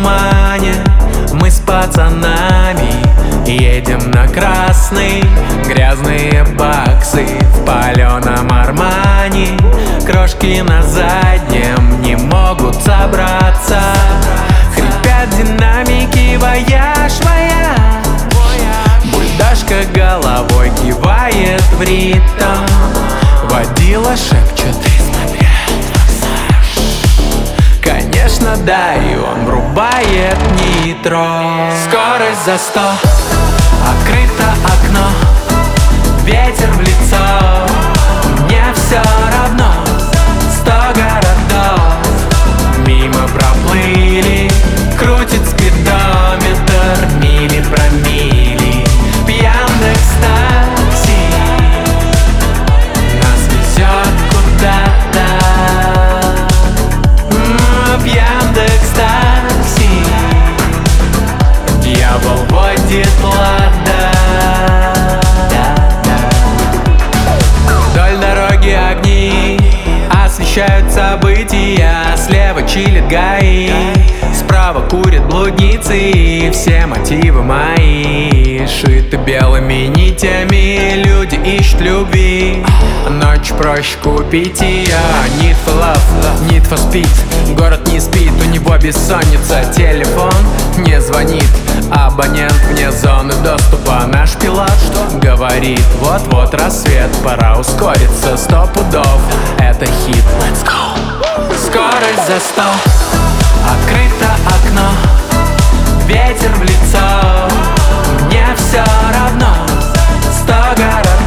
тумане мы с пацанами едем на красный. Грязные баксы в паленом Армани, крошки на заднем не могут собраться. Хрипят динамики, вояж, вояж. Бульдашка головой кивает в ритм. Водила шепчет: конечно, да, и он врубает нитро. Скорость за 100, открыто окно, ветер в лицо. Мне все равно, 100 городов мимо проплыли. Крутит спидометр, мили про мили. В Яндекс.Такси нас везет куда-то. В Яндекс.Такси дьявол водит лада. Вдоль дороги огни освещают события. Слева чилит ГАИ, справа курят блудницы. И все мотивы мои шиты белыми нитями. Люди ищут любви, ночь проще купить ее. Need for love, need for speed. Город не спит, у него бессонница. Телефон не звонит, абонент вне зоны доступа. Наш пилот что говорит? Вот-вот рассвет, пора ускориться. 100 пудов, это хит. Let's go. Скорость за 100, открыто окно, ветер в лицо. Мне все равно, 100 городов